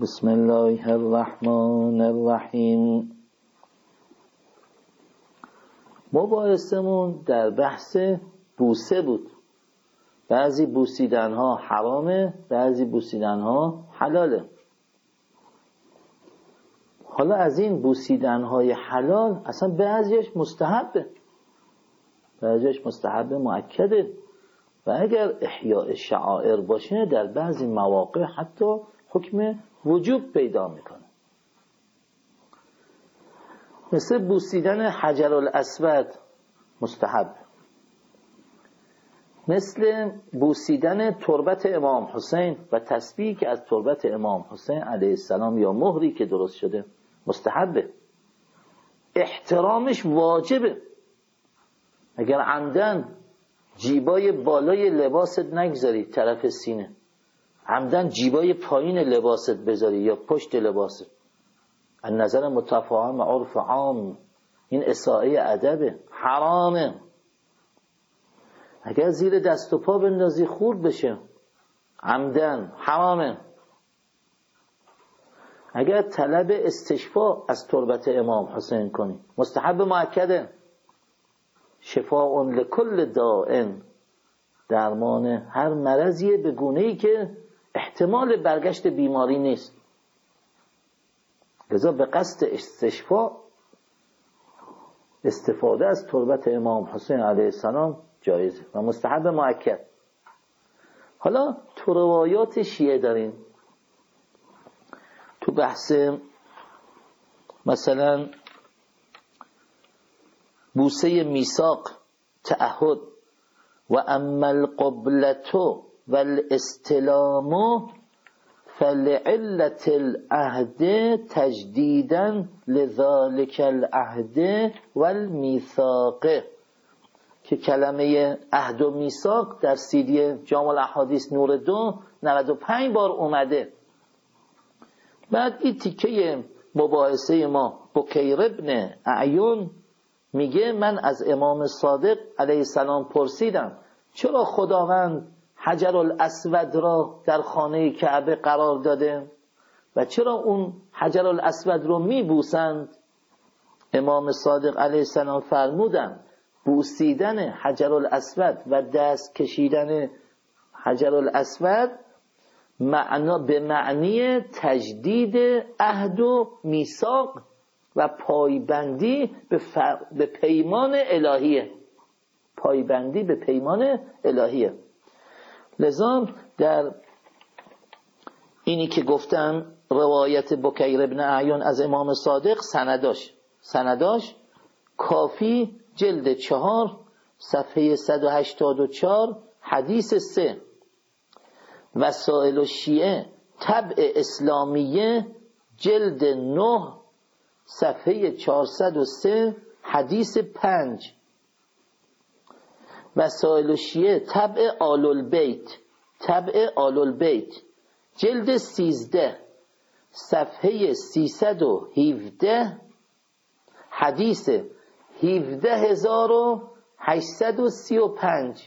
بسم الله الرحمن الرحیم. مباحثمون در بحث بوسه بود. بعضی بوسیدن ها حرامه، بعضی بوسیدن ها حلاله. حالا از این بوسیدن های حلال اصلا بعضیش مستحبه، بعضیش مستحب مؤکده و اگر احیاء شعائر باشه در بعضی مواقع حتی حکم وجوب پیدا میکنه. مثل بوسیدن حجر الاسود مستحب، مثل بوسیدن تربت امام حسین و تسبیحی که از تربت امام حسین علیه السلام یا مهری که درست شده مستحبه. احترامش واجبه. اگر عمدن جیبای بالای لباست نگذاری طرف سینه، عمدن جیبای پایین لباست بذاری یا پشت لباست، از نظر متفاهم عرف عام این اساءه ادبه، حرامه. اگر زیر دست و پا بندازی خورد بشه عمدن حرامه. اگر طلب استشفاء از تربت امام حسین کنی مستحب مؤکده. شفاء لکل داء، درمان هر مرضیه به گونه‌ای که احتمال برگشت بیماری نیست، لذا به قصد استشفاء استفاده از تربت امام حسین علیه السلام جایزه و مستحب مؤکد. حالا تو روایات شیعه داریم تو بحث مثلا بوسه میثاق تعهد و اما القبلة والاستلام فلعلة العهد تجدیدا لذلك العهد والمیثاق، که کلمه عهد و میثاق در سیدی جامع الاحادیث نور 2 95 بار اومده. بعد این تیکه مباحثه ما بکیر ابن اعیون میگه من از امام صادق علیه السلام پرسیدم چرا خداوند حجر الاسود را در خانه کعبه قرار داده و چرا اون حجر الاسود رو میبوسند؟ امام صادق علیه السلام فرمودن بوسیدن حجر الاسود و دست کشیدن حجر الاسود به معنی تجدید عهد و میثاق و پایبندی به پیمان الهیه، پایبندی به پیمان الهیه. لذا در اینی که گفتم روایت بکیر ابن اعیون از امام صادق سنداش کافی جلد 4 صفحه 184 حدیث 3، وسائل الشیعه طبع اسلامیه جلد 9 صفحه 403 حدیث 5، وسائل الشیعه طبع آل البیت جلد 13 صفحه 317 حدیث 17835.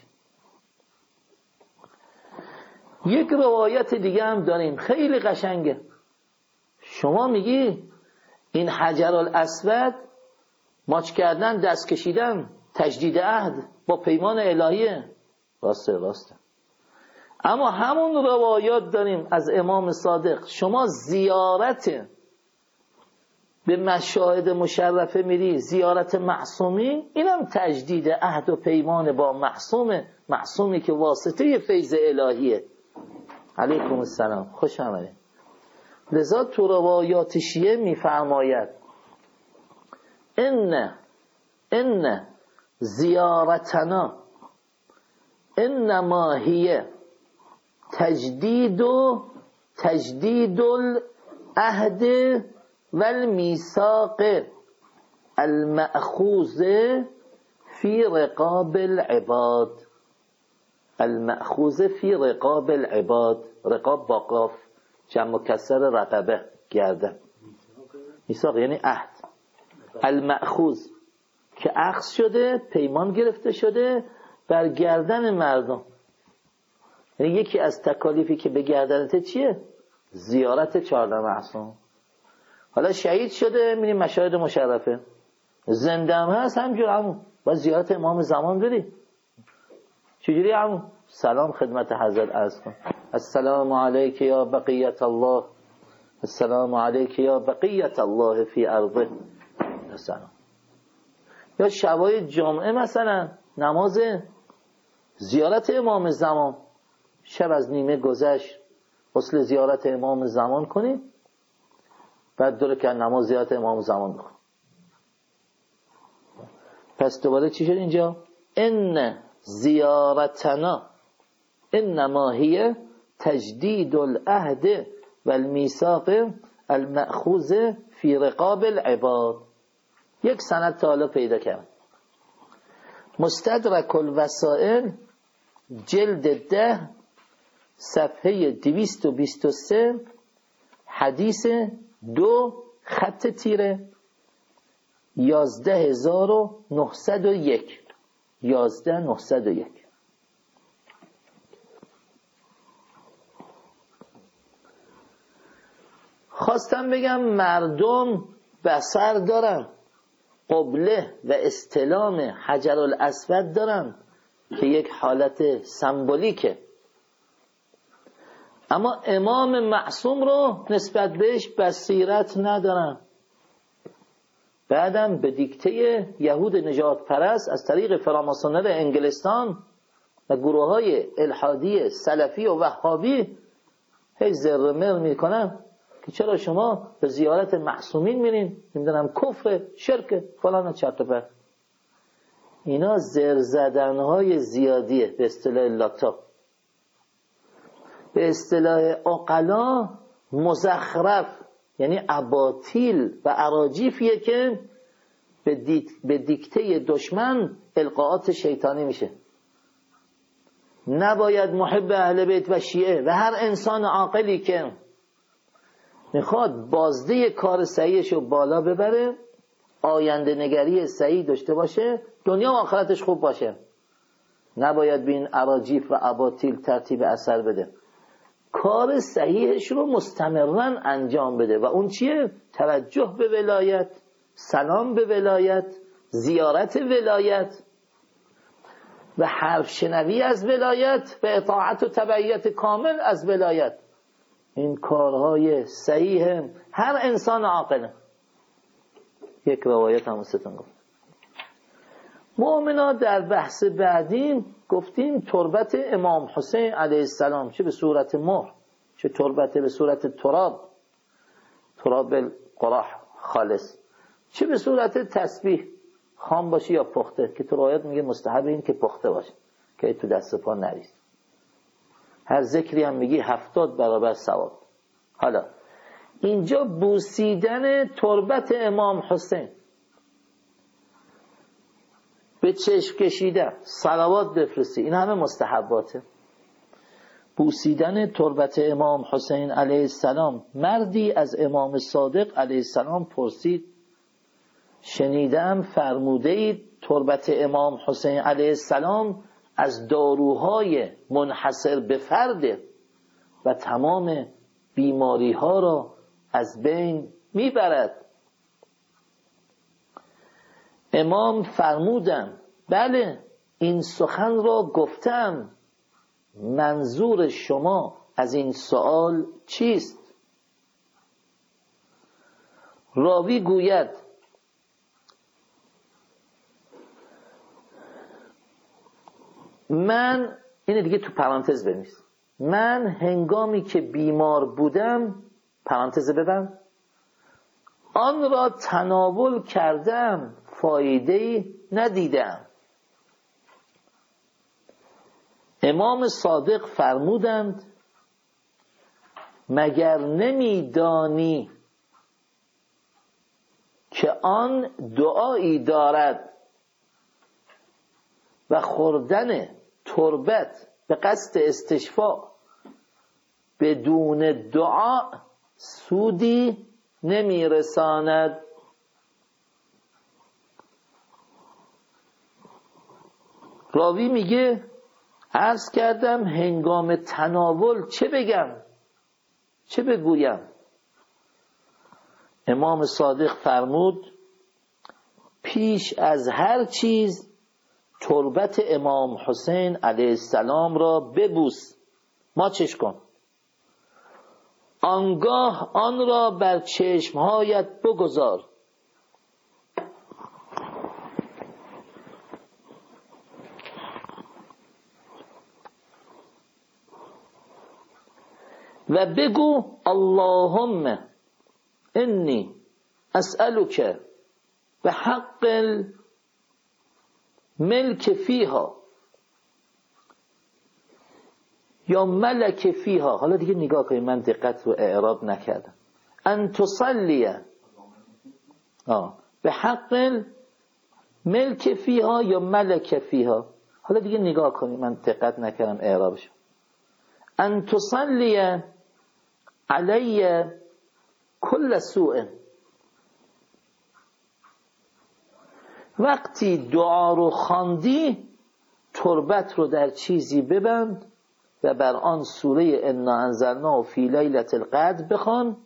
یک روایت دیگه هم داریم خیلی قشنگه. شما میگی این حجر الاسود ماچ کردن، دست کشیدن، تجدید عهد با پیمان الهیه. راسته. اما همون روایات داریم از امام صادق شما زیارت به مشاهد مشرفه میری، زیارت معصومی، اینم تجدید عهد و پیمان با معصومی که واسطه فیض الهیه. علیکم السلام، خوش آمدید. لذا تو روایات شیعه میفرماید ان زیارتنا انما هی تجدید العهد والمیثاق المأخوذ فی رقاب العباد. المأخوذ فی رقاب العباد، رقاب با قاف جمع کسر رقبه گردن، میثاق یعنی عهد. المأخوذ که اخذ شده، پیمان گرفته شده بر گردن مردم. یعنی یکی از تکالیفی که به گردنته چیه؟ زیارت 14 معصوم. حالا شهید شده میریم مشاهد مشرفه، زنده هم هست همجور همون باید زیارت امام زمان بری. چجوری همون؟ سلام خدمت حضرت عرض کن، السلام علیک یا بقیت الله، السلام علیک یا بقیت الله فی ارضه. السلام. یا شبای جمعه مثلا نماز زیارت امام زمان، شب از نیمه گذشت غسل زیارت امام زمان کنید، بعد دو رکعت نماز زیارت امام زمان بخون. پس دوباره چی شد اینجا؟ ان زیارتنا انما هی تجدید العهد والمیثاق المأخوذ فی رقاب العباد. یک سند تا حالا پیدا کردم، مستدرک الوسائل جلد 10 صفحه 223 حدیث 2 خط تیره 11901 11901. خواستم بگم مردم بصر دارن، قبله و استلام حجر الاسود دارن که یک حالت سمبولیکه، اما امام معصوم رو نسبت بهش بصیرت ندارن. بعدم به دیکته یهود نجات پرست از طریق فراماسونر انگلستان و گروه های الحادی سلفی و وهابی هی زرمر میکنن که چرا شما به زیارت معصومین میرین، نمیدونم کفر شرک فلان چرت و پرت. اینا زر زدن های زیادیه به اصطلاح لاتا، به اصطلاح عقلا مزخرف، یعنی اباطیل و اراجیفیه که به دیکته دشمن القاءات شیطانی میشه. نباید محب اهل بیت و شیعه و هر انسان عاقلی که میخواد بازده کار صحیحش رو بالا ببره، آینده نگری صحیح داشته باشه، دنیا و آخرتش خوب باشه، نباید به این اراجیف و اباطیل ترتیب اثر بده، کار صحیحش رو مستمرا انجام بده. و اون چیه؟ توجه به ولایت، سلام به ولایت، زیارت ولایت و حرف شنوی از ولایت و اطاعت و تبعیت کامل از ولایت. این کارهای صحیح هر انسان عاقل. یک روایت هم ستون گفت. مؤمنا در بحث بعدی گفتیم تربت امام حسین علیه السلام، چه به صورت مهر چه تربت به صورت تراب القراح خالص، چه به صورت تسبیح خام باشه یا پخته، که تو روایت میگه مستحب این که پخته باشه که تو دست پا نریز. هر ذکری هم میگی 70 برابر ثواب. حالا اینجا بوسیدن تربت امام حسین، به چشم کشیدن، صلوات بفرستی، این همه مستحباته. بوسیدن تربت امام حسین علیه السلام، مردی از امام صادق علیه السلام پرسید شنیدم فرموده اید تربت امام حسین علیه السلام از داروهای منحصر به فرده و تمام بیماری ها را از بین میبرد. امام فرمودند بله این سخن را گفتم، منظور شما از این سوال چیست؟ راوی گوید من، اینه دیگه تو پرانتز بنویس، من هنگامی که بیمار بودم، پرانتز ببند، آن را تناول کردم فایده‌ای ندیدم. امام صادق فرمودند مگر نمیدانی که آن دعایی دارد و خوردن تربت به قصد استشفاء بدون دعا سودی نمیرساند. راوی میگه عرض کردم هنگام تناول چه بگم؟ چه بگویم؟ امام صادق فرمود پیش از هر چیز تربت امام حسین علیه السلام را ببوس، ماچش کن، آنگاه آن را بر چشمهایت بگذار. و بگو اللهم انی اسألک به حق الملک فیها یا ملک فیها. حالا دیگه نگاه کنید، من دقت و اعراب نکردم. ان تصلی به حق الملک فیها یا ملک فیها. حالا دیگه نگاه کنید، من دقت نکردم اعرابش. ان تصلی علی کل سوء. وقتی دعا رو خواندی تربت رو در چیزی ببند و بر آن سوره انا انزلناه فی لیلة القدر بخوان.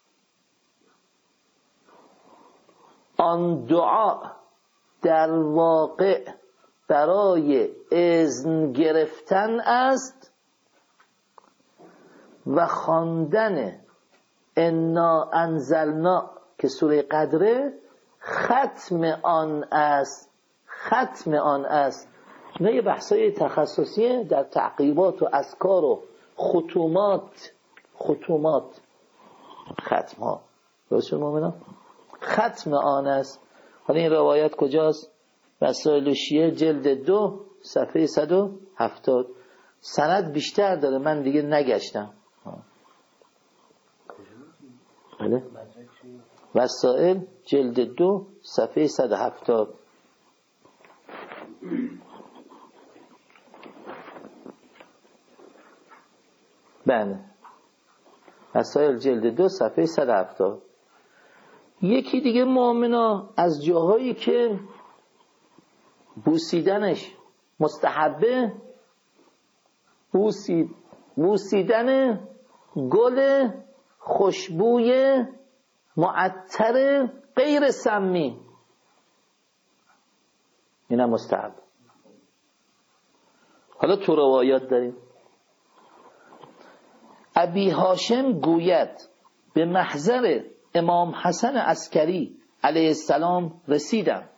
آن دعا در واقع برای اذن گرفتن است و خواندن انا انزلنا که سوره قدره ختم آن است. ختم آن است. نه یه بحثای تخصصیه در تعقیبات و اذکار و ختومات ختم ها. درست شد مومنان؟ ختم آن است. حالا این روایت کجاست؟ وسائل شیعه جلد 2 صفحه 170. سند بیشتر داره، من دیگه نگشتم. بله؟ وسائل جلد 2 صفحه 170. بله، وسائل جلد 2 صفحه 170. یکی دیگه مؤمنا از جاهایی که بوسیدنش مستحبه، بوسیدن گل خوشبوی معطر غیر سمی، اینم مستحب. حالا تو روایات داریم. ابی هاشم گوید به محضر امام حسن عسکری علیه السلام رسیدم.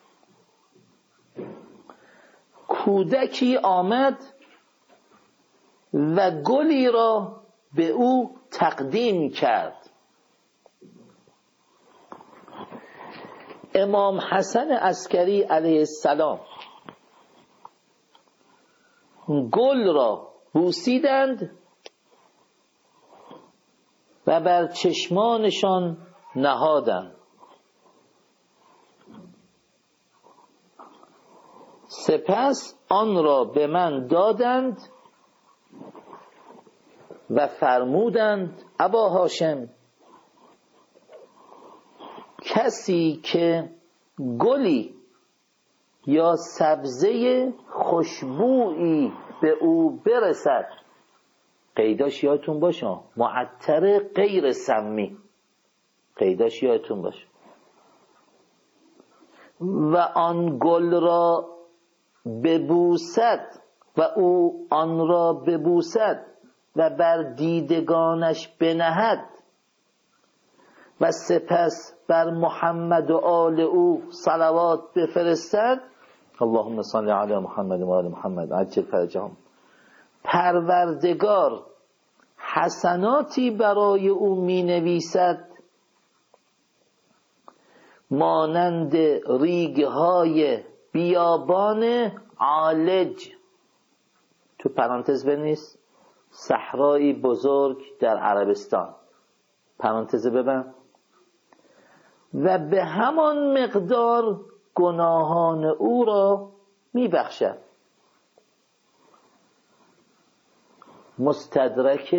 کودکی آمد و گلی را به او تقدیم کرد. امام حسن عسکری علیه السلام گل را بوسیدند و بر چشمانشان نهادند. سپس آن را به من دادند و فرمودند ابا هاشم، کسی که گلی یا سبزه خوشبویی به او برسد، قیداش یادتون باشه، معطر غیر سمی، قیداش یادتون باشه، و آن گل را ببوسد و او آن را ببوسد و بر دیدگانش بنهد و سپس بر محمد و آل او صلوات بفرستد، اللهم صل علی محمد و آل محمد عجل فرجهم، پروردگار حسناتی برای او می نویسد مانند ریگهای بیابان عالج. تو پرانتز بنویس صحرایی بزرگ در عربستان، پرانتز ببند، و به همان مقدار گناهان او را می بخشد. مستدرک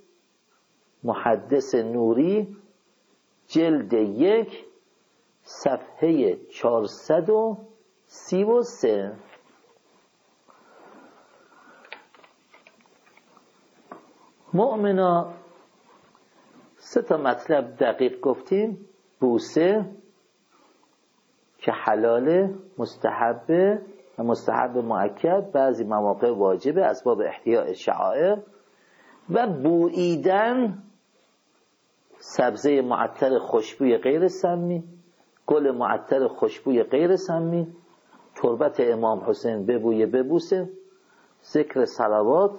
محدث نوری جلد 1 صفحه 433. مؤمنا 3 تا مطلب دقیق گفتیم. بوسه که حلال، مستحب و مستحب مؤکد، بعضی مواقع واجبه اسباب احیاء شعائر، و بوییدن سبزه معطر خوشبوی غیر سمی، گل معطر خوشبوی غیر سمی، تربت امام حسین ببویه ببوسه، ذکر صلوات،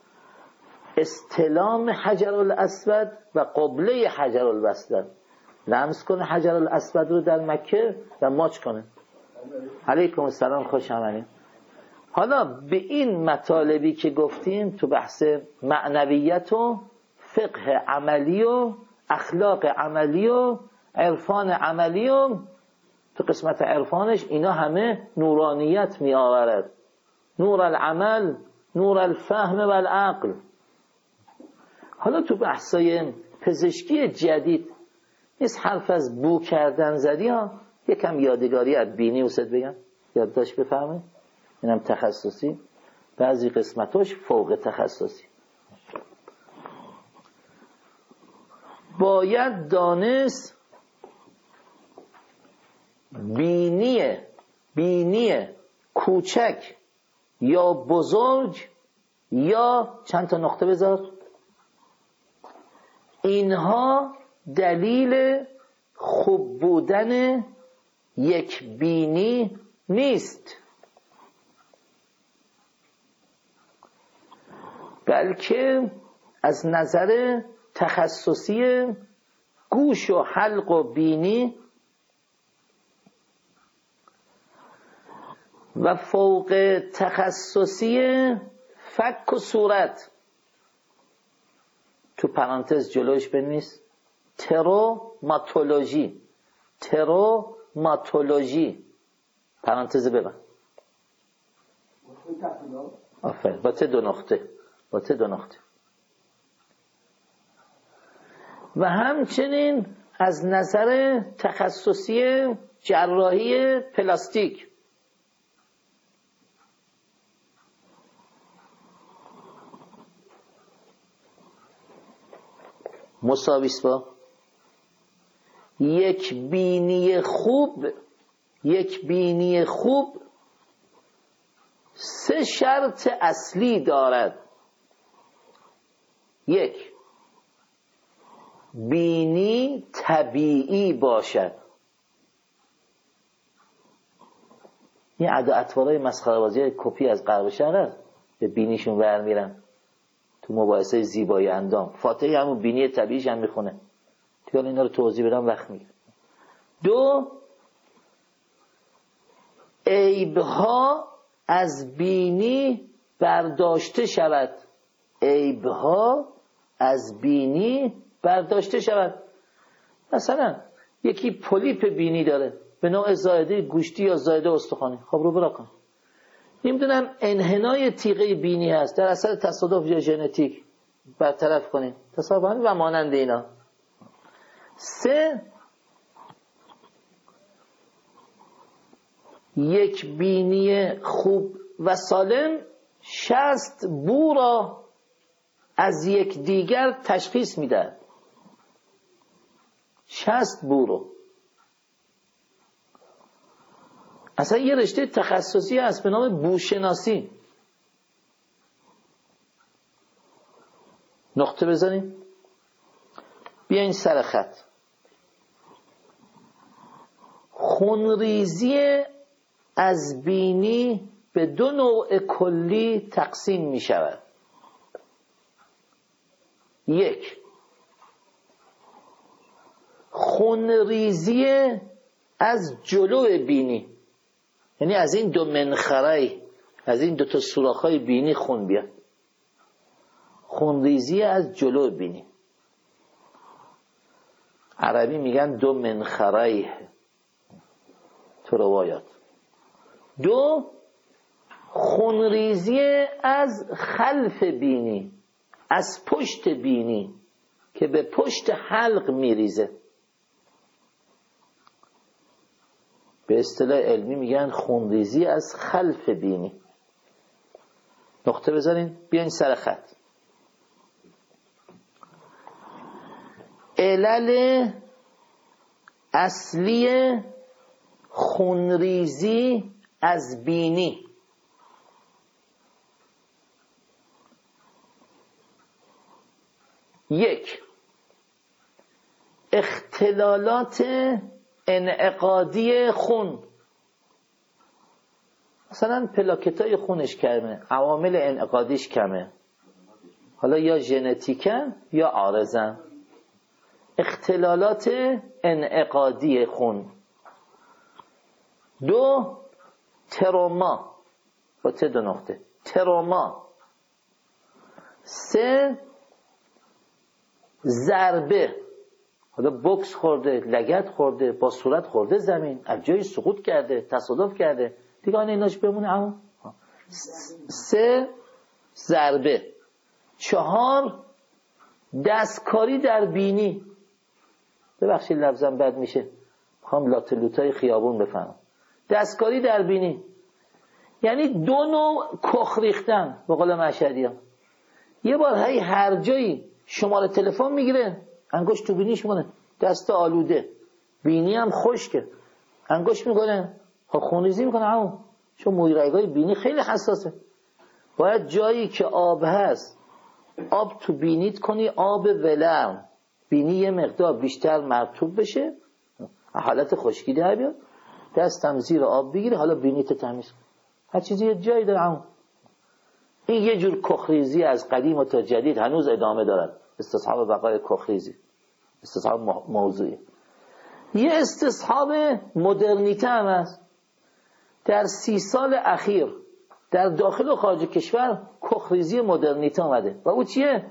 استلام حجر الاسود و قبله حجر الاسود، لمس کنه حجر الاسود رو در مکه و ماچ کنه. علیکم السلام، خوش آمدید. حالا به این مطالبی که گفتیم تو بحث معنویت و فقه عملی و اخلاق عملی و عرفان عملی و تو قسمت عرفانش اینا همه نورانیت می آورد. نور العمل، نور الفهم و العقل. حالا تو بحثای پزشکی جدید نیست حرف از بو کردن زدی ها. یکم یادگاری از بینی اوست بگم، یادداشت بفهمه، اینم تخصصی، بعضی قسمتاش فوق تخصصی. باید دانست بینی کوچک یا بزرگ یا چند تا نقطه بذار، اینها دلیل خوب بودن یک بینی نیست، بلکه از نظر تخصصی گوش و حلق و بینی و فوق تخصصی فک و صورت، تو پرانتز جلوش بنویس تروماتولوژی پرانتز ببند. آفرین، با ته 2 نقطه. و همچنین از نظر تخصصی جراحی پلاستیک، مساویس با یک بینی خوب 3 شرط اصلی دارد. 1. بینی طبیعی باشد. این ادا اطوارای مسخره بازی کپی از غرب شهر هست، به بینیشون ور میرن تو مباحثه زیبایی اندام. فاتحه همون بینی طبیعیش هم میخونه. دیگه اینا رو توضیح بدم وقت میگیره. 2. عیبها از بینی برداشته شود. مثلا یکی پولیپ بینی داره به نوع زائده گوشتی یا زائده استخوانی، خب رو برا کن. نمیدونم انحنای تیغه بینی هست در اثر تصادف یا ژنتیک، برطرف کنیم تصادف و مانند اینا. 3. یک بینی خوب و سالم 60 بو را از یک دیگر تشخیص میده. 60 بو رو. اصلا یه رشته تخصصی هست به نام بوشناسی. نقطه بزنیم، بیاین سر خط. خونریزی از بینی به 2 نوع کلی تقسیم می شود. 1. خونریزی از جلو بینی، یعنی از این 2 منخره، از این 2 تا سوراخ‌های بینی خون بیاد. خونریزی از جلو بینی، عربی میگن 2 منخره تو روایات. 2. خونریزی از خلف بینی، از پشت بینی که به پشت حلق میریزه. به اصطلاح علمی میگن خونریزی از خلف بینی. نقطه بذارین، بیاین سر خط. علل اصلی خونریزی از بینی. یک، اختلالات انعقادی خون، مثلا پلاکتای خونش کمه، عوامل انعقادیش کمه، حالا یا ژنتیکن یا عارضن. اختلالات انعقادی خون. دو، تروما با دو نقطه، تروما. سه، ضربه، حالا بوکس خورده، لگد خورده، با صورت خورده زمین، از جایی سقوط کرده، تصادف کرده، دیگه آن ایناش بمونه. اما سه، ضربه. چهار، دستکاری در بینی. ببخشید لفظم بد میشه، میخوام لاتلوتای خیابون بفهمم. دستکاری در بینی یعنی دو نوع کخ ریختن به قول مشهدی ها. یه بار هر جایی شماره تلفن میگیره، انگشت تو بینیش مونه، دست آلوده، بینی هم خشکه، انگشت میکنه، خونریزی میکنه همون، چون موی رگای بینی خیلی حساسه. باید جایی که آب هست آب تو بینیت کنی، آب ولرم، بینی یه مقدار بیشتر مرطوب بشه، حالت خشکی در بیاد، دستم زیر آب بگیره، حالا بینیت تمیز کن. هر چیزی یه جایی داره همون. این یه جور کخریزی از قدیم تا جدید هنوز ادامه دارد، استصحاب بقای کخریزی، استصحاب موضوعی. یه استصحاب مدرنیته هم هست. در 30 سال اخیر در داخل و خارج کشور کخریزی مدرنیته آمده و او چیه؟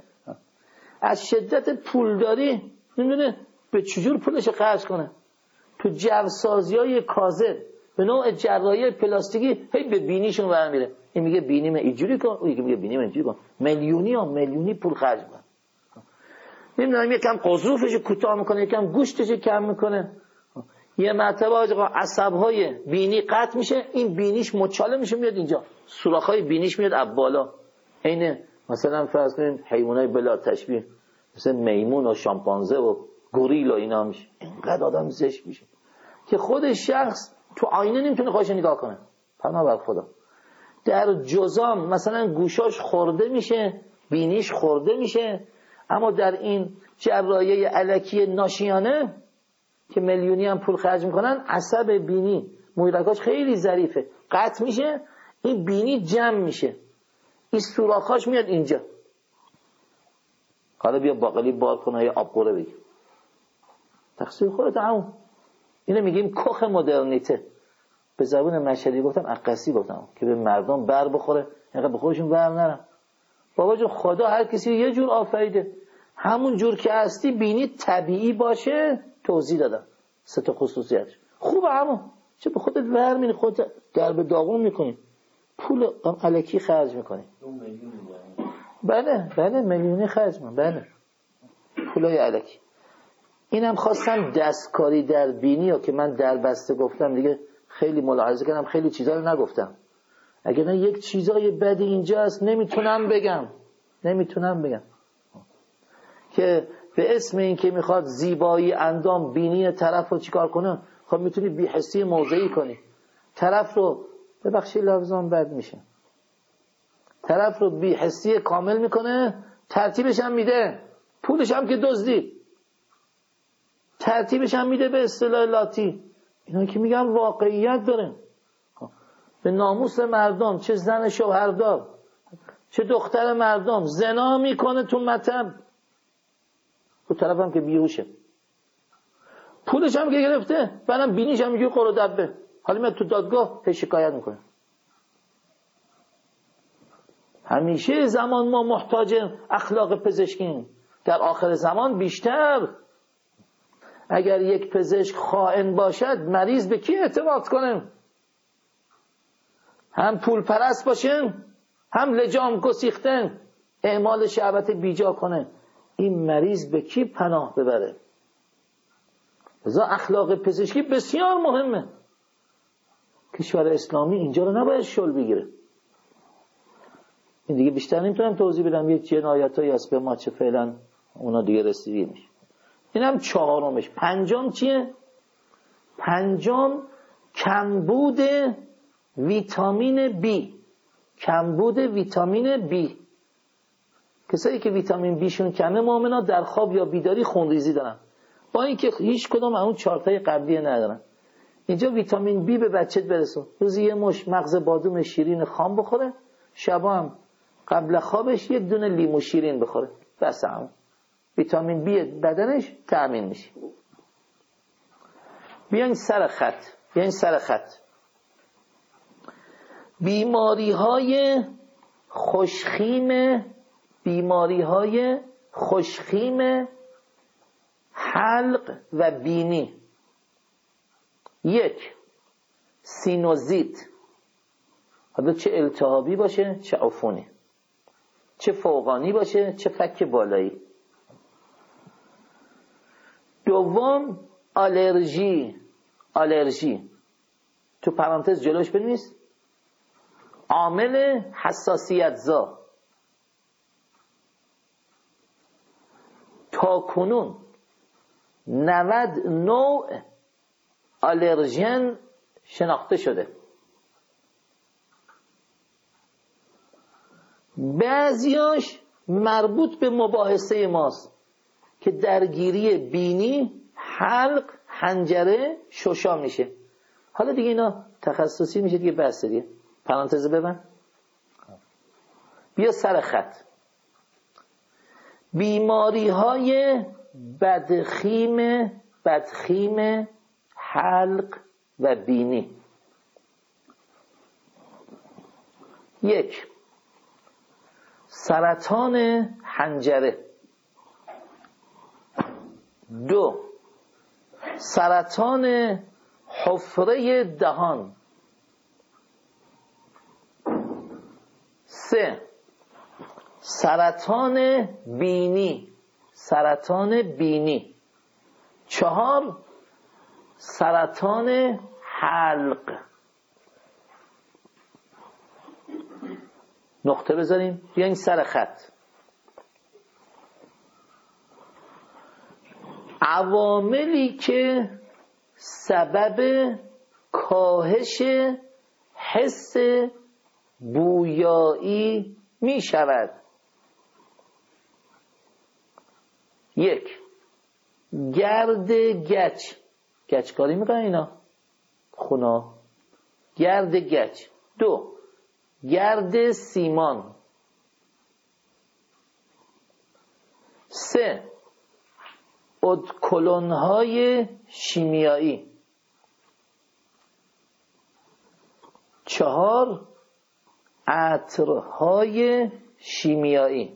از شدت پولداری نمیدونه به چجور پولش خرج کنه. تو جوسازی‌های کاذب به نوع جراحی پلاستیکی هی به بینیشون برمیره. این میگه بینیم اینجوری کن، اون میگه بینیم اینجوری کن. میلیونی پول خرج میکنه. نمیدونم یکم قضروفش کوتاه میکنه، یکم گوشتش کم میکنه. یه مرتبه آقا عصب‌های بینی قطع میشه، این بینیش مچاله میشه میاد اینجا، سوراخ‌های بینیش میاد از بالا. عین مثلا فرض کنید حیوانای بلا تشبیه مثل میمون و شامپانزه و گوریل و اینا میشه. اینقدر آدم زشت میشه که خود شخص تو آینه نمیتونه خودش نگاه کنه. پناه بر خدا. در جزام مثلا گوشاش خورده میشه، بینیش خورده میشه، اما در این جراحی الکی ناشیانه که میلیونی هم پول خرج میکنن، عصب بینی موی رگاش خیلی ظریفه، قطع میشه، این بینی جمع میشه، این سوراخاش میاد اینجا. حالا بیا باقلی بار کنه یا آب قوره بگیر، تقصیر خودت همون. اینو میگیم کخ مدرنیته. به زبون مشهدی گفتم، عقاسی گفتم که به مردم بر بخوره، اینقدر به خودشون بر نرن. بابا جون خدا هر کسی یه جور آفریده، همون جور که هستی بینی طبیعی باشه. توضیح دادم 3 خصوصیتش خوبه، همون چه به خودت ور میری، خودت در به داغون میکنی، پول الکی خرج میکنی. بله میلیونی خرج میکنی، بله پولای الکی. اینم خواستم دستکاری در بینی و که من در بسته گفتم دیگه، خیلی ملاحظه کردم خیلی چیزا رو نگفتم. اگر نه یک چیزای بدی اینجا هست نمیتونم بگم که به اسم این که میخواد زیبایی اندام بینی طرف رو چیکار کنه، خب میتونی بی‌حسی موضعی کنی، طرف رو ببخشید لفظم بد میشه، طرف رو بی‌حسی کامل میکنه، ترتیبش هم میده، پولش هم که دزدی، ترتیبش هم میده به اصطلاح لاتی. اینا که میگم واقعیت داره. به ناموس مردم، چه زن شوهردار چه دختر مردم زنا میکنه تو مطب، تو طرف هم که بیهوشه، پولش هم که گرفته، بعدم بینیش هم میگه قرو دبه، حالا میاد تو دادگاه هی شکایت میکنه. همیشه زمان ما محتاج اخلاق پزشکیم، در آخر زمان بیشتر. اگر یک پزشک خائن باشد مریض به کی اعتماد کنه؟ هم پول پرست باشه، هم لجام گسیختن، اعمال شهوت بیجا کنه، این مریض به کی پناه ببره؟ لذا اخلاق پزشکی بسیار مهمه. کشور اسلامی اینجا رو نباید شل بگیره. این دیگه بیشتر نمیتونم توضیح بدم، یه جنایتایی هست به ما چه فعلا اونا دیگه رسیدگی میشه. اینم چهارمش. پنجم چیه؟ پنجم کمبود ویتامین بی. کمبود ویتامین بی. کسایی که ویتامین بیشون کمه مؤمنا در خواب یا بیداری خونریزی دارن، با اینکه هیچ کدوم اون چارتای قبلی ندارن. اینجا ویتامین بی به بچت برسون، روزی یه مش مغز بادوم شیرین خام بخوره، شبا هم قبل خوابش یک دونه لیمو شیرین بخوره، بس هم ویتامین بی بدنش تأمین میشه. بیاین سر خط. بیماری های خوشخیم حلق و بینی. 1. سینوزیت، حالا چه التهابی باشه چه عفونی، چه فوقانی باشه چه فک بالایی. 2. آلرژی، تو پرانتز جلوش بنویس، عامل حساسیت زا. تا کنون 90 نوع آلرژن شناخته شده. بعضیاش مربوط به مباحثه ماست که درگیری بینی، حلق، حنجره، ششا میشه. حالا دیگه اینا تخصصی میشه دیگه، بس دیگه پرانتز ببند. بیا سر خط. بیماری های بدخیم حلق و بینی. 1. سرطان حنجره. 2. سرطان حفره دهان. 3. سرطان بینی. 4. سرطان حلق. نقطه بذاریم، بیاین سر خط. عواملی که سبب کاهش حس بویایی می شود. 1. گرد گچکاری میکنن اینا خونا، گرد گچ. 2. گرد سیمان. 3. ادکلون‌های شیمیایی. 4. عطرهای شیمیایی.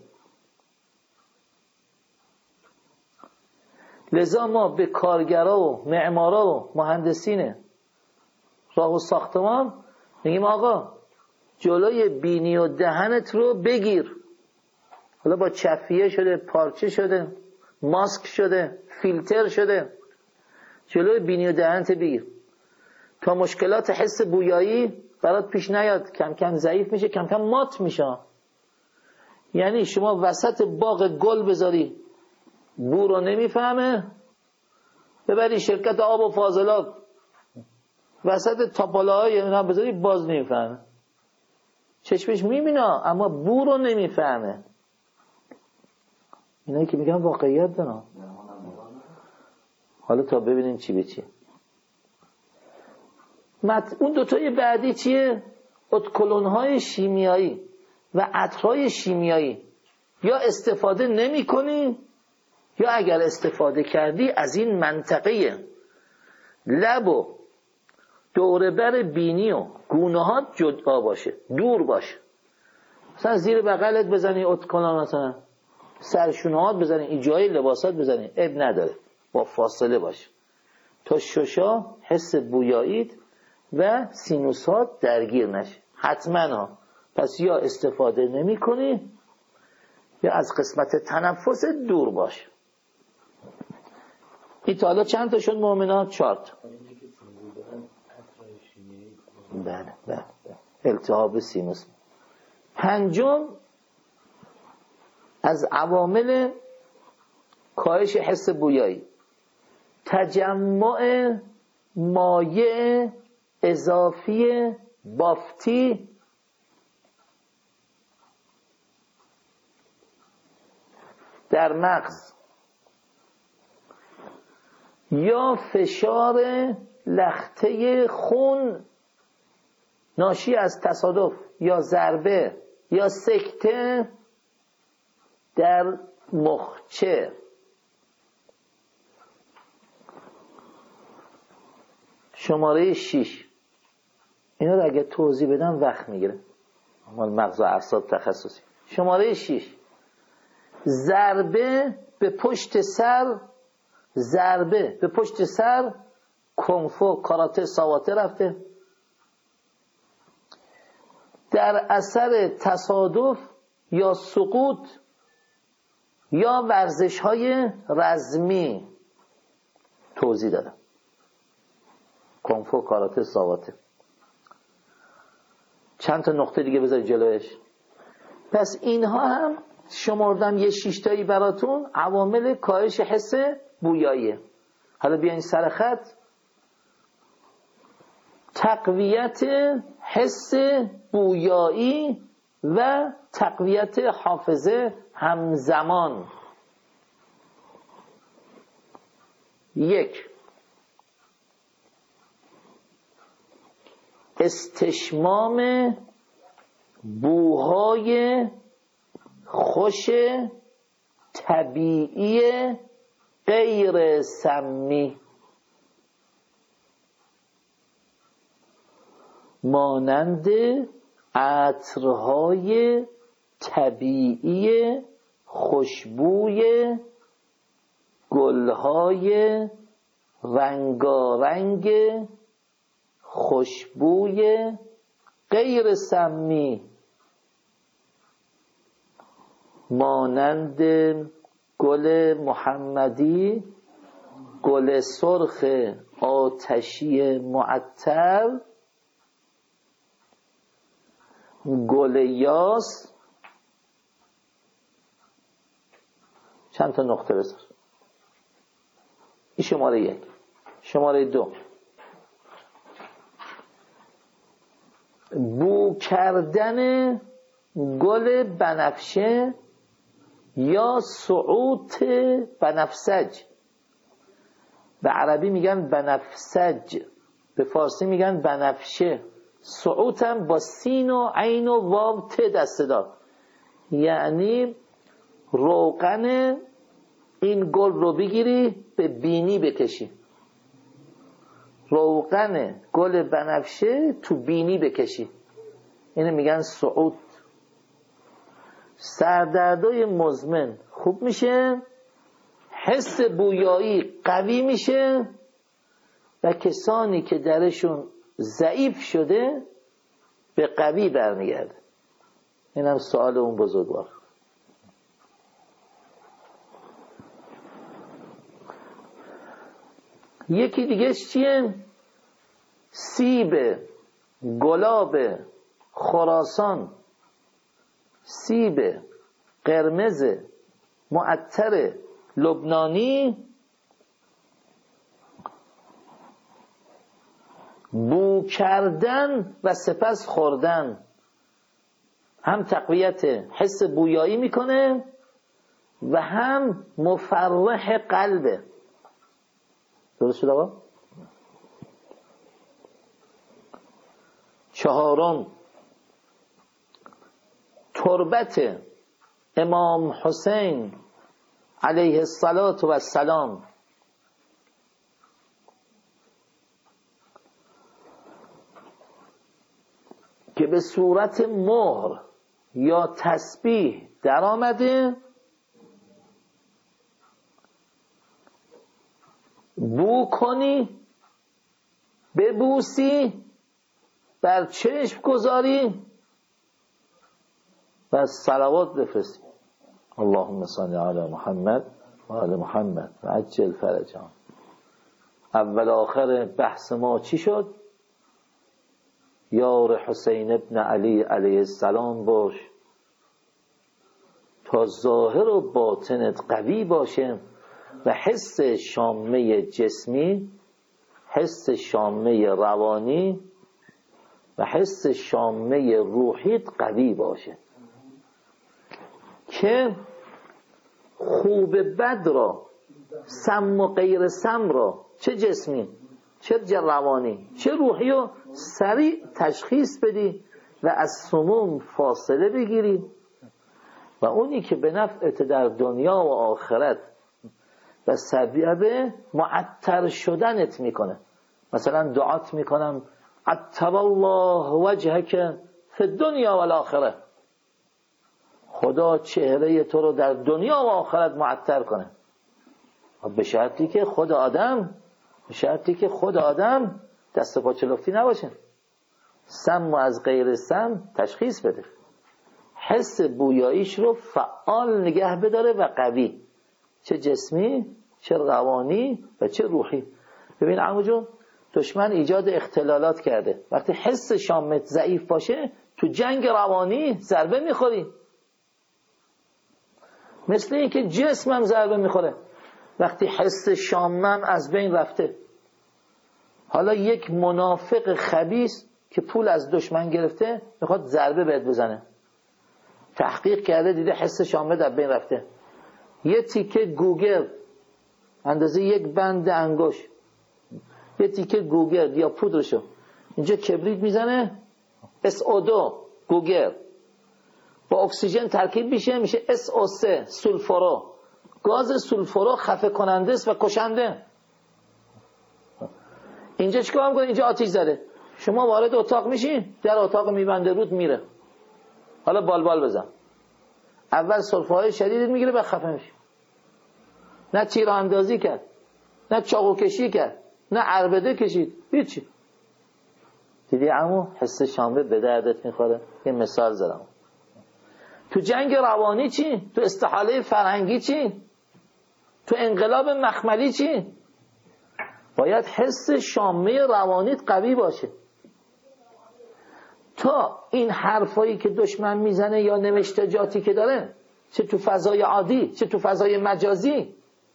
لذا ما به کارگرا و معمارا و مهندسین راه و ساختمان میگیم آقا جلوی بینی و دهنت رو بگیر. حالا با چفیه شده، پارچه شده، ماسک شده، فیلتر شده، جلوی بینی و دهنت بگیر تا مشکلات حس بویایی برات پیش نیاد. کم کم ضعیف میشه، کم کم مات میشه. یعنی شما وسط باغ گل بذاری بو رو نمیفهمه، ببری شرکت آب و فاضلات وسط تاپالاهای اینا بذاری باز نمیفهمه. چشمش میبینه اما بو رو نمیفهمه. اینایی که میگن واقعیت دارن. حالا تا ببینیم چی به چیه. اون دوتای بعدی چیه؟ ادکلون‌های شیمیایی و عطرهای شیمیایی. یا استفاده نمی کنی، یا اگر استفاده کردی از این منطقه لب و دوربر بینی و گونه‌هات جدا باشه، دور باشه. مثلا زیر بغلت بزنی ادکلون، مثلا سرشونهات بزنی، این جای لباسات بزنی، عیب نداره، با فاصله باشه تا ششا، حس بویاییت و سینوسات درگیر نشه. حتما ها. پس یا استفاده نمی کنی یا از قسمت تنفس دور باش. این تا حالا چند تا شد مؤمنان؟ 4 تا. بله. التهاب سینوس. 5 از عوامل کاهش حس بویایی تجمع مایع اضافی بافتی در مغز یا فشار لخته خون ناشی از تصادف یا ضربه یا سکته در مخچه. شماره 6 اینا رو اگه توضیح بدم وقت میگیره، مال مغز و اعصاب تخصصی. شماره 6 ضربه به پشت سر، ضربه به پشت سر، کنفو کاراته ساواته رفته در اثر تصادف یا سقوط یا ورزش های رزمی. توضیح دادم کنفو کاراته ساواته. چند تا نقطه دیگه بذارید جلوش. پس اینها هم شمردم یه 6 تایی براتون عوامل کاهش حس بویاییه. حالا بیاین سر خط. تقویت حس بویایی و تقویت حافظه همزمان. 1 استشمام بوهای خوش طبیعی غیر سمی مانند عطرهای طبیعی خوشبوی گلهای رنگارنگ خوشبوی غیر سمی مانند گل محمدی، گل سرخ آتشی معطر، گل یاس. چند تا نقطه بذار. این شماره 1. شماره 2 بو کردن گل بنفشه یا سعوط بنفسج. به عربی میگن بنفسج، به فارسی میگن بنفشه. سعوط هم با سین و عین و واو ت دسته دار، یعنی روغن این گل رو بگیری به بینی بکشی، روغن گل بنفشه تو بینی بکشی، اینو میگن سعوط. سردردای مزمن خوب میشه، حس بویایی قوی میشه و کسانی که درشون ضعیف شده به قوی برمیگرده. اینم سوال اون بزرگوار. یکی دیگه چیه؟ سیب، گلاب خراسان، سیب قرمز معطر لبنانی، بو کردن و سپس خوردن هم تقویت حس بویایی میکنه و هم مفرح قلبه. درست شد آقا؟ 4 تربت امام حسین علیه السلام که به صورت مهر یا تسبیح در آمده، بو کنی، ببوسی، بر چشم گذاری و صلوات بفرستی. اللهم صل علی محمد و آل محمد و عجل فرجهم. اول آخر بحث ما چی شد؟ یار حسین ابن علی علیه السلام باش تا ظاهر و باطنت قوی باشه و حس شامه جسمی، حس شامه روانی و حس شامه روحیت قوی باشه که خوب بد را، سم و غیر سم را، چه جسمی چه روانی چه روحی رو سریع تشخیص بدی و از سموم فاصله بگیری و اونی که به نفعت در دنیا و آخرت و سبب معطر شدنت میکنه. مثلا دعات میکنم عطر الله وجهک فی الدنیا و الاخره، خدا چهره تو رو در دنیا و آخرت معطر کنه، به شرطی که خود آدم دست پا چلفتی نباشه، سم و از غیر سم تشخیص بده، حس بویاییش رو فعال نگه بداره و قوی، چه جسمی چه روانی و چه روحی. ببین عمو جون، دشمن ایجاد اختلالات کرده. وقتی حس شامت ضعیف باشه تو جنگ روانی ضربه میخوری، مثل این که جسمم ضربه میخوره وقتی حس شامم از بین رفته. حالا یک منافق خبیث که پول از دشمن گرفته میخواد ضربه بهت بزنه، تحقیق کرده دیده حس شامه در بین رفته، یه تیکه گوگل اندازه یک بند انگشت، یه تیکه گوگل یا پودرشو اینجا کبریت میزنه، SO2 گوگل با اکسیژن ترکیب میشه SO3 سولفورو، گاز سولفورو خفه کننده است و کشنده. اینجا چیکار میکنه؟ اینجا آتش زده، شما وارد اتاق میشی، در اتاق میبنده رود میره، حالا بالبال بزن، اول سلفاهای شدید میگیره بعد خفه میشه. نه تیر اندازی کرد، نه چاقو کشی کرد، نه عربده کشید، هیچی. دیدی عمو حس شامه به دردت میخوره؟ یه مثال زدم. تو جنگ روانی چی؟ تو استحاله فرهنگی چی؟ تو انقلاب مخملی چی؟ باید حس شامه روانیت قوی باشه تا این حرفایی که دشمن میزنه یا نوشتجاتی که داره، چه تو فضای عادی چه تو فضای مجازی،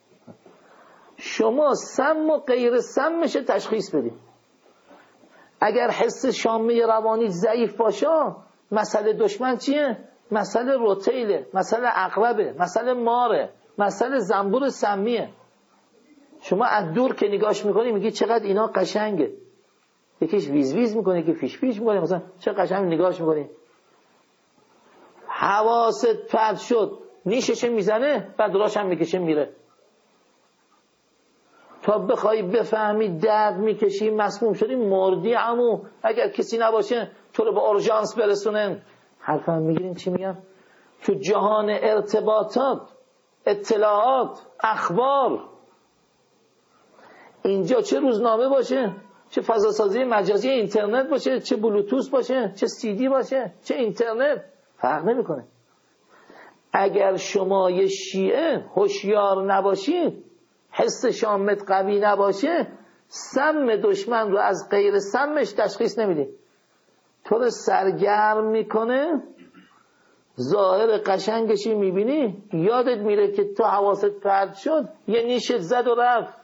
شما سم و غیر سمش تشخیص بدید. اگر حس شامه روانی ضعیف باشه، مسئله دشمن چیه؟ مسئله روتیله، مسئله عقربه، مسئله ماره، مسئله زنبور سمیه. شما از دور که نگاش میکنی میگی چقدر اینا قشنگه، یکیش ویز ویز میکنه، یکی فیش فیش میکنه، مثلا چه قشنگ نگاش میکنی، حواست پرت شد نیشش میزنه بعد راش هم میکشه میره. تا بخوای بفهمی درد میکشی مسموم شدی مردی عمو. اگر کسی نباشه تو رو به اورژانس برسونن. حرفم میگیرین چی میگم؟ تو جهان ارتباطات، اطلاعات، اخبار، اینجا چه روزنامه باشه، چه فضاسازی مجازی اینترنت باشه، چه بلوتوث باشه، چه CD باشه، چه اینترنت، فرق نمیکنه. اگر شما یه شیعه هوشیار نباشید، حس شامت قوی نباشه، سم دشمن رو از غیر سمش تشخیص نمیدی. تو رو سرگرم میکنه، ظاهر قشنگشی میبینی، یادت میره که تو حواست پرت شد، یه نیشت زد و رفت.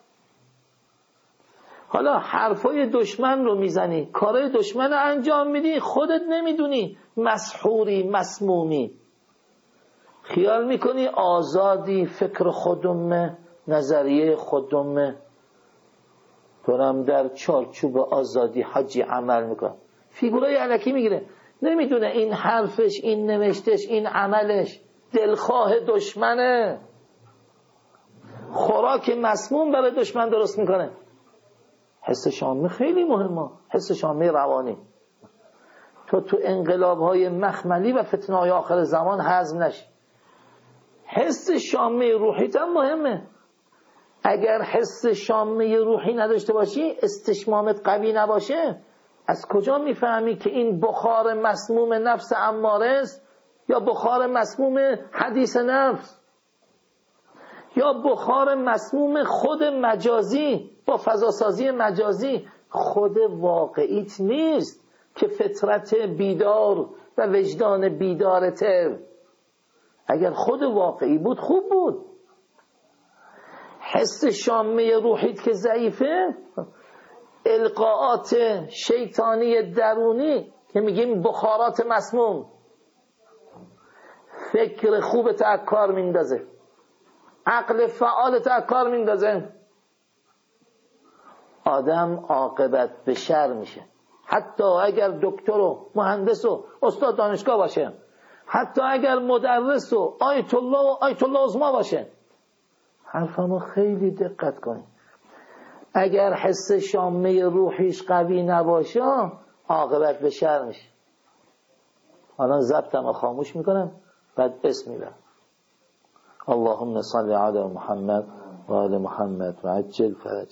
حالا حرفای دشمن رو میزنی، کارای دشمن رو انجام میدی، خودت نمیدونی مسحوری، مسمومی، خیال میکنی آزادی، فکر خودمه، نظریه خودمه، دارم در چارچوب آزادی حجی عمل میکنم. فیگورای علکی میگیره، نمیدونه این حرفش، این نوشتش، این عملش دلخواه دشمنه، خوراک مسموم برای دشمن درست میکنه. حس شامه خیلی مهمه، حس شامه روانی. تو انقلاب‌های مخملی و فتنه‌های آخر زمان هضم نشی. حس شامه روحیت هم مهمه. اگر حس شامه روحی نداشته باشی، استشمامت قوی نباشه، از کجا میفهمی که این بخار مسموم نفس اماره است یا بخار مسموم حدیث نفس یا بخار مسموم خود مجازی با فضاسازی مجازی؟ خود واقعیت نیست که فطرت بیدار و وجدان بیدارته. اگر خود واقعی بود خوب بود. حس شامه روحیت که ضعیفه، القاءات شیطانی درونی که میگیم بخارات مسموم، فکر خوبت از کار میندازه، عقل فعالت از کار میندازه، آدم عاقبت به شر میشه. حتی اگر دکتر و مهندس و استاد دانشگاه باشه، حتی اگر مدرس و آیت الله عظما باشه. حرفمو خیلی دقت کنید. اگر حس شامه روحیش قوی نباشه عاقبت به شر میشه. الان ضبطمو خاموش میکنم بعد اسم میبرم. اللهم صل علی محمد و آل محمد و عجل فرج